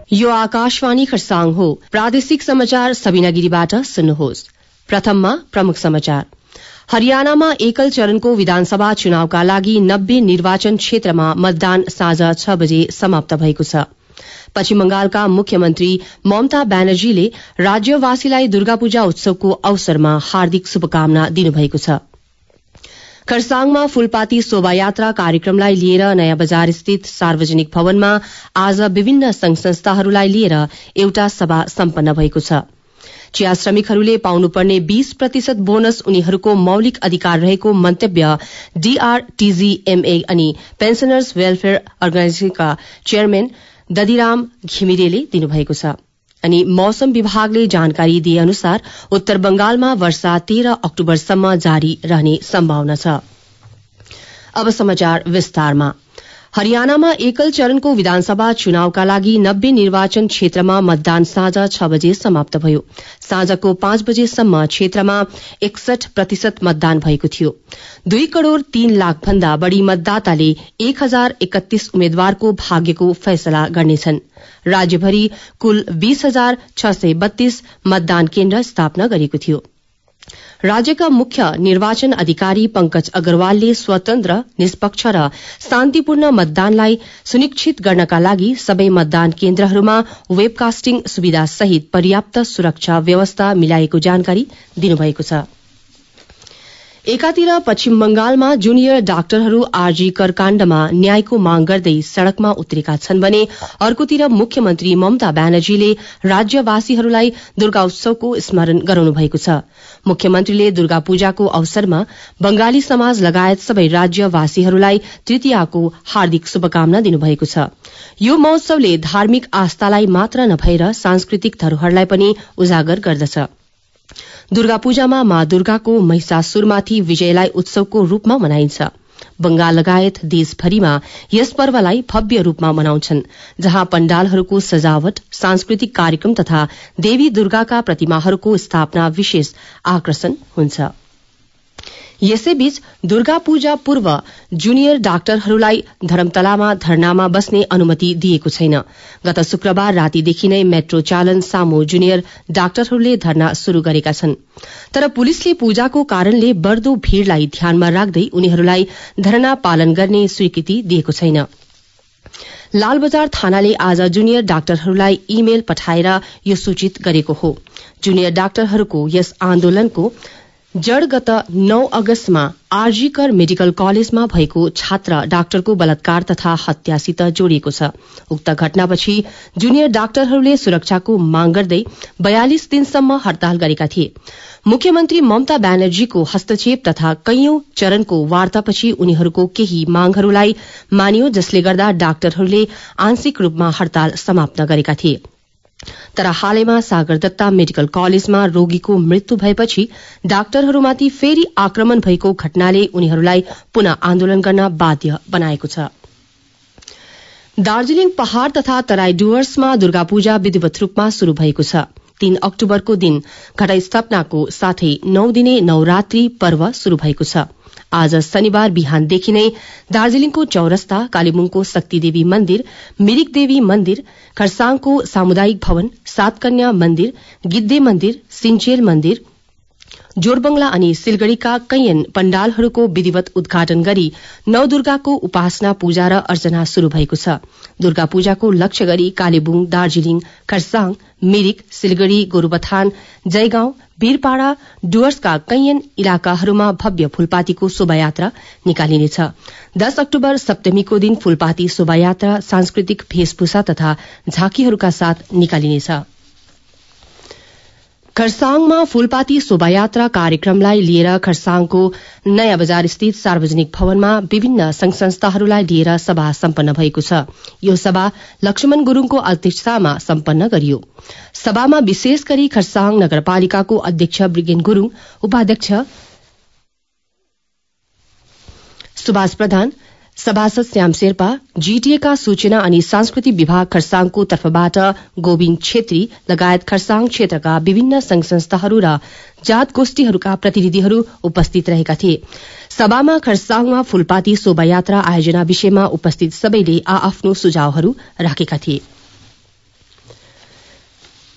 यो आकाशवाणी खरसाङ हो। प्रादेशिक समाचार सबिना गिरीबाट सुन्नुहोस्। प्रथममा प्रमुख समाचार। हरियाणामा एकल चरणको विधानसभा चुनावका लागि 90 निर्वाचन क्षेत्रमा मतदान साँझ 6 बजे समाप्त भएको छ। पश्चिम बंगालका मुख्यमन्त्री ममता ब्यानर्जीले राज्यवासीलाई दुर्गापूजा उत्सवको अवसरमा हार्दिक शुभकामना दिनुभएको छ। खरसाङमा फूलपाती शोभायात्रा कार्यक्रमलाई लिएर नयाँ बजार स्थित सार्वजनिक भवनमा आज विभिन्न संघ संस्थाहरूलाई लिएर एउटा सभा सम्पन्न भएको छ। चिया श्रमिकहरूले पाउनुपर्ने 20% बोनस उनीहरूको मौलिक अधिकार रहेको मन्तव्य डीआरटीजीएमए अनि पेन्सनर्स वेलफेयर अर्गनाइजेशनका चेयरम्यान दधिराम घिमिरेले दिनुभएको छ। अनि मौसम विभागले जानकारी दिए अनुसार उत्तर बंगालमा वर्षा 13 अक्टोबरसम्म जारी रहने सम्भावना छ। अब समाचार विस्तारमा। हरियाणामा एकल चरणको विधानसभा चुनावका लागि 90 निर्वाचन क्षेत्रमा मतदान साँझ 6 बजे समाप्त भयो। साँझको 5 बजेसम्म क्षेत्रमा 61% मतदान भएको थियो। 2 करोड़ 3 लाख भन्दा बढ़ी मतदाताले 1031 उम्मेद्वारको भाग्यको फैसला गर्नेछन्। राज्यभरि कुल 20,632 मतदान केन्द्र स्थापना गरिएको थियो। राज्यका मुख्य निर्वाचन अधिकारी पंकज अग्रवालले स्वतन्त्र, निष्पक्ष र शान्तिपूर्ण मतदानलाई सुनिश्चित गर्नका लागि सबै मतदान केन्द्रहरूमा वेबकास्टिङ सुविधा सहित पर्याप्त सुरक्षा व्यवस्था मिलाएको जानकारी दिनुभएको छ। एकातिर पश्चिम बंगालमा जुनियर डाक्टरहरू आरजी कर काण्डमा न्यायको माग गर्दै सड़कमा उत्रेका छन् भने अर्कोतिर मुख्यमन्त्री ममता ब्यानर्जीले राज्यवासीहरूलाई दुर्गा उत्सवको स्मरण गराउनु भएको छ। मुख्यमन्त्रीले दुर्गा पूजाको अवसरमा बंगाली समाज लगायत सबै राज्यवासीहरूलाई तृतीयाको हार्दिक शुभकामना दिनुभएको छ। यो महोत्सवले धार्मिक आस्थालाई मात्र नभएर सांस्कृतिक धरोहरलाई पनि उजागर गर्दछ। दुर्गा पूजामा माँ दुर्गाको महिषासुरमाथि विजयलाई उत्सवको रूपमा मनाइन्छ। बंगाल लगायत देशभरिमा यस पर्वलाई भव्य रूपमा मनाउँछन्, जहाँ पण्डालहरूको सजावट, सांस्कृतिक कार्यक्रम तथा देवी दुर्गाका प्रतिमाहरूको स्थापना विशेष आकर्षण हुन्छ। यसैबीच दुर्गा पूजा पूर्व जुनियर डाक्टरहरूलाई धरमतलामा धरनामा बस्ने अनुमति दिएको छैन। गत शुक्रबार रातिदेखि नै मेट्रो चालन सामु जुनियर डाक्टरहरूले धरना शुरू गरेका छन्। तर पुलिसले पूजाको कारणले बढ़दो भीड़लाई ध्यानमा राख्दै उनीहरूलाई धरना पालन गर्ने स्वीकृति दिएको छैन। लालबजार थानाले आज जुनियर डाक्टरहरूलाई इमेल पठाएर यो सूचित गरेको हो। जुनियर डाक्टरहरूको यस आन्दोलनको जड़ गत 9 अगस्तमा आरजी कर मेडिकल कलेजमा भएको छात्र डाक्टरको बलात्कार तथा हत्यासित जोडिएको छ। उक्त घटनापछि जुनियर डाक्टरहरूले सुरक्षाको माग गर्दै 42 दिनसम्म हड़ताल गरेका थिए। मुख्यमन्त्री ममता ब्यानर्जीको हस्तक्षेप तथा कैयौं चरणको वार्तापछि उनीहरूको केही मागहरूलाई मानियो, जसले गर्दा डाक्टरहरूले आंशिक रूपमा हड़ताल समाप्त गरेका थिए। तर हालैमा सागरदत्ता मेडिकल कलेजमा रोगीको मृत्यु भएपछि डाक्टरहरूमाथि फेरि आक्रमण भएको घटनाले उनीहरूलाई पुनः आन्दोलन गर्न बाध्य बनाएको छ। दार्जीलिङ पहाड़ तथा तराई डुवर्समा दुर्गा पूजा विधिवत रूपमा शुरू भएको छ। 3 अक्टोबरको दिन घटस्थापनाको साथै 9 दिने नवरात्रि पर्व शुरू भएको छ। आज शनिबार बिहानदेखि नै दार्जीलिङको चौरस्ता, कालेबुङको शक्तिदेवी मन्दिर, मिरिक देवी मन्दिर, खरसाङको सामुदायिक भवन, सातकन्या मन्दिर, गिद्धे मन्दिर, सिन्चेल मन्दिर, जोरबंगला अनि सिलगढ़ीका कैयन पण्डालहरूको विधिवत उद्घाटन गरी नवदुर्गाको उपासना पूजा र अर्चना शुरू भएको छ। दुर्गा पूजाको लक्ष्य गरी कालेबुङ, दार्जीलिङ, खरसाङ, मिरिक, सिलगढ़ी, गोरुबथान, जयगाउँ, बीरपाड़ा, डुवर्सका कैयन इलाकाहरूमा भव्य फूलपातीको शोभायात्रा निकालिनेछ। 10 अक्टोबर सप्तमीको दिन फूलपाती शोभायात्रा सांस्कृतिक भेषभूषा तथा झाँकीहरूका साथ निकालिनेछ। खरसाङमा फूलपाती शोभायात्रा कार्यक्रमलाई लिएर खरसाङको नयाँ बजार स्थित सार्वजनिक भवनमा विभिन्न संघ संस्थाहरूलाई लिएर सभा सम्पन्न भएको छ। यो सभा लक्ष्मण गुरूङको अध्यक्षतामा सम्पन्न गरियो। सभामा विशेष गरी खरसाङ नगरपालिकाको अध्यक्ष ब्रिगेन गुरूङ, उपाध्यक्ष सुभाष प्रधान, सभासद श्याम शेर्पा, जीटीएका सूचना अनि सांस्कृतिक विभाग खरसाङको तर्फबाट गोविन्द छेत्री लगायत खरसाङ क्षेत्रका विभिन्न संघ संस्थाहरू र जात गोष्ठीहरूका प्रतिनिधिहरू उपस्थित रहेका थिए। सभामा खरसाङमा फूलपाती शोभायात्रा आयोजना विषयमा उपस्थित सबैले आआफ्नो सुझावहरू राखेका थिए।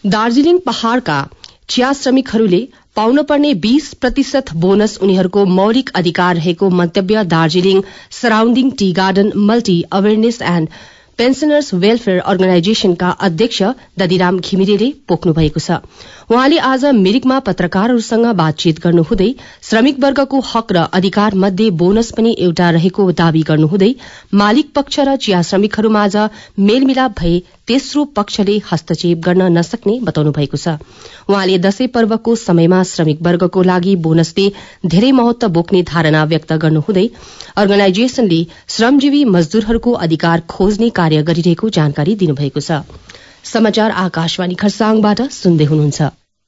दार्जीलिङ पहाड़का चिया श्रमिकहरूले पाउन पर्ने 20% बोनस उनीहरूको मौलिक अधिकार रहेको मन्तव्य Darjeeling surrounding tea garden multi awareness and pensioners welfare अर्गनाइजेशनका अध्यक्ष ददिराम घिमिरेले पोख्नु भएको छ। उहाँले आज मिरिकमा पत्रकारहरूसँग बातचीत गर्नुहुँदै श्रमिकवर्गको हक र अधिकार मध्ये बोनस पनि एउटा रहेको दावी गर्नुहुँदै मालिक पक्ष र चिया श्रमिकहरूमाझ मेलमिलाप भए तेस्रो पक्षले हस्तक्षेप गर्न नसक्ने बताउनु भएको छ। उहाँले दशैं पर्वको समयमा श्रमिकवर्गको लागि बोनसले धेरै महत्व बोक्ने धारणा व्यक्त गर्नुहुँदै अर्गनाइजेशनले श्रमजीवी मजदूरहरूको अधिकार खोज्ने कार्य गरिरहेको जानकारी दिनुभएको छ। समाचार आकाशवाणी खरसाङबाट सुन्दै हुनुहुन्छ।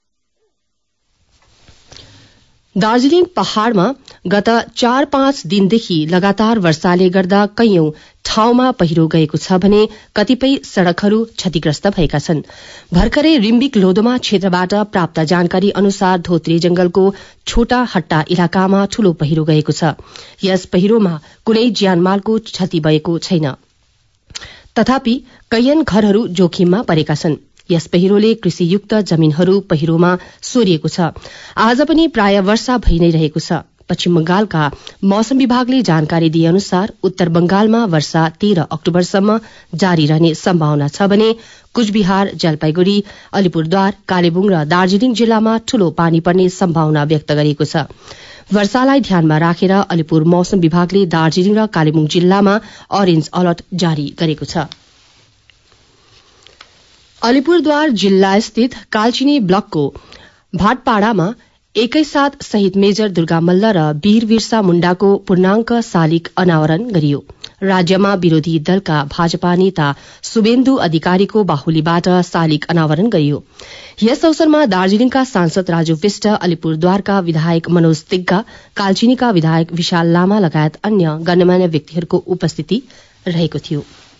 दार्जीलिङ पहाड़मा गत 4-5 दिनदेखि लगातार वर्षाले गर्दा कैयौं ठाउँमा पहिरो गएको छ भने कतिपय सड़कहरू क्षतिग्रस्त भएका छन्। भर्खरै रिम्बिक लोधोमा क्षेत्रबाट प्राप्त जानकारी अनुसार धोत्रे जंगलको छोटा हट्टा इलाकामा ठूलो पहिरो गएको छ। यस पहिरोमा कुनै ज्यानमालको क्षति भएको छैन, तथापि कैयन घरहरू जोखिममा परेका छन्। यस पहिरोले कृषियुक्त जमीनहरू पहिरोमा सोरिएको छ। आज पनि प्राय वर्षा भइ नै रहेको छ। पश्चिम बंगालका मौसम विभागले जानकारी दिए अनुसार उत्तर बंगालमा वर्षा 13 अक्टोबरसम्म जारी रहने सम्भावना छ भने कुचबिहार, जलपाईगुड़ी, अलिपुरद्वार, कालेबुङ र दार्जीलिङ जिल्लामा ठूलो पानी पर्ने सम्भावना व्यक्त गरिएको छ। वर्षालाई ध्यानमा राखेर अलिपुर मौसम विभागले दार्जीलिङ र कालेबुङ जिल्लामा अरेन्ज अलर्ट जारी गरेको छ। अलिपुरद्वार जिल्ला स्थित कालचिनी ब्लकको भाटपाड़ामा एकैसाथ शहीद मेजर दुर्गा मल्ल र वीर बिरसा मुण्डाको पूर्णांक शालिग अनावरण गरियो। राज्यमा विरोधी दलका भाजपा नेता शुभेन्दु अधिकारीको बाहुलीबाट शालिग अनावरण गरियो। यस अवसरमा दार्जीलिङका सांसद राजु विष्ट, अलिपुरद्वारका विधायक मनोज तिग्गा, कालचिनीका विधायक विशाल लामा लगायत अन्य गण्यमान्य व्यक्तिहरूको उपस्थिति रहेको थियो।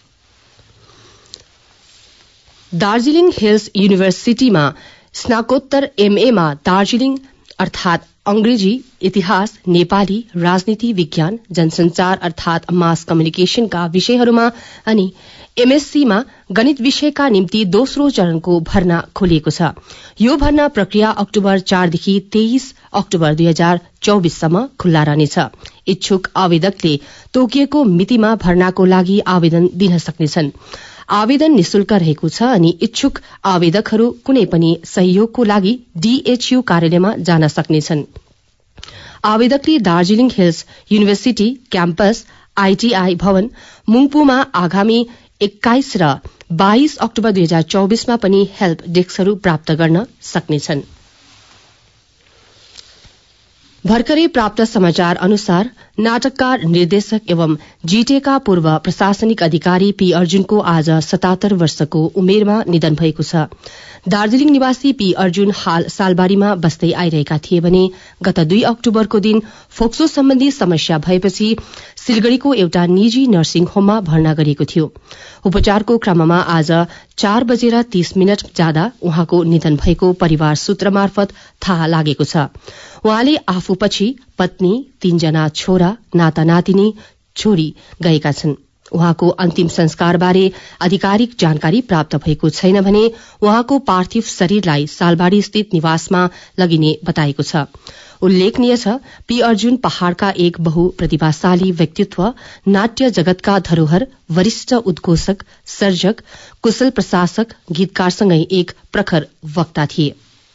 दार्जीलिङ हिल्स युनिभर्सिटीमा स्नाकोत्तर एमएमा दार्जीलिङ अर्थात अंग्रेजी, इतिहास, नेपाली, राजनीति विज्ञान, जनसंचार अर्थात मास कम्युनिकेशनका विषयहरूमा अनि एमएससीमा गणित विषयका निम्ति दोस्रो चरणको भर्ना खोलिएको छ। यो भर्ना प्रक्रिया अक्टोबर 4 देखि 23 अक्टोबर 2024 सम्म खुल्ला रहनेछ। इच्छुक आवेदकले तोकिएको मितिमा भर्नाको लागि आवेदन दिन सक्नेछन्। आवेदन निशुल्क रहेको छ अनि इच्छुक आवेदकहरू कुनै पनि सहयोगको लागि डीएचयू कार्यालयमा जान सक्नेछन्। आवेदकले Darjeeling hills university campus ITI भवन मुङपुमा आगामी 21 र 22 अक्टोबर 2024 मा पनि हेल्प डेस्कहरू प्राप्त गर्न सक्नेछन्। भर्खरै प्राप्त समाचार अनुसार नाटककार, निर्देशक एवं जीटीएका पूर्व प्रशासनिक अधिकारी पी अर्जुनको आज 77 वर्षको उमेरमा निधन भएको छ। दार्जीलिङ निवासी पी अर्जुन हाल सालबारीमा बस्दै आइरहेका थिए भने गत 2 अक्टोबरको दिन फोक्सो सम्बन्धी समस्या भएपछि सिलगढ़ीको एउटा निजी नर्सिङ होममा भर्ना गरिएको थियो। उपचारको क्रममा आज 4:30 जाँदा उहाँको निधन भएको परिवार सूत्र मार्फत थाहा लागेको छ। उहाँले आफूपछि पत्नी, 3 जना छोरा, नाता नातिनी, छोरी गएका छन्। उहाँको अन्तिम संस्कारबारे आधिकारिक जानकारी प्राप्त भएको छैन भने उहाँको पार्थिव शरीरलाई सालबारी स्थित निवासमा लगिने बताएको छ। उल्लेखनीय छ, पी अर्जुन पहाड़का एक बहुप्रतिभाशाली व्यक्तित्व, नाट्य जगतका धरोहर, वरिष्ठ उद्घोषक, सर्जक, कुशल प्रशासक, गीतकारसँगै एक प्रखर वक्ता थिए।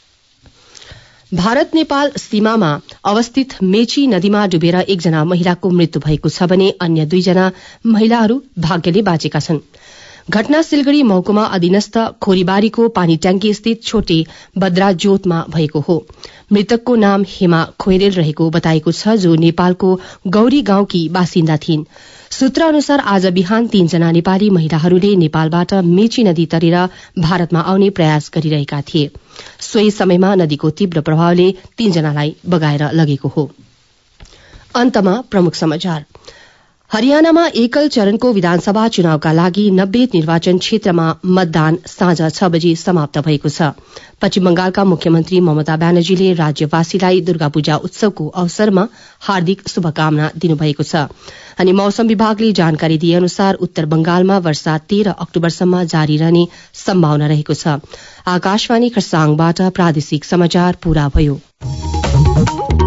भारत नेपाल सीमामा अवस्थित मेची नदीमा डुबेर 1 जना महिलाको मृत्यु भएको छ भने अन्य 2 जना महिलाहरू भाग्यले बाँचेका छन्। घटना सिलगढ़ी महकुमा अधीनस्थ खोरीबारीको पानी ट्याङ्की स्थित छोटे बद्रा जोतमा भएको हो। मृतकको नाम हेमा खोइरेल रहेको बताएको छ, जो नेपालको गौरी गाउँकी बासिन्दा थिइन्। सूत्र अनुसार आज बिहान 3 जना नेपाली महिलाहरूले नेपालबाट मेची नदी तरेर भारतमा आउने प्रयास गरिरहेका थिए। सोही समयमा नदीको तीव्र प्रभावले 3 जनालाई बगाएर लगेको हो। अन्तमा प्रमुख समाचार। हरियाणामा एकल चरणको विधानसभा चुनावका लागि 90 निर्वाचन क्षेत्रमा मतदान साँझ 6 बजे समाप्त भएको छ। पश्चिम बंगालका मुख्यमन्त्री ममता ब्यानर्जीले राज्यवासीलाई दुर्गा पूजा उत्सवको अवसरमा हार्दिक शुभकामना दिनुभएको छ। अनि मौसम विभागले जानकारी दिए अनुसार उत्तर बंगालमा वर्षा 13 अक्टोबरसम्म जारी रहने सम्भावना रहेको छ। आकाशवाणी खरसाङबाट प्रादेशिक समाचार पूरा भयो।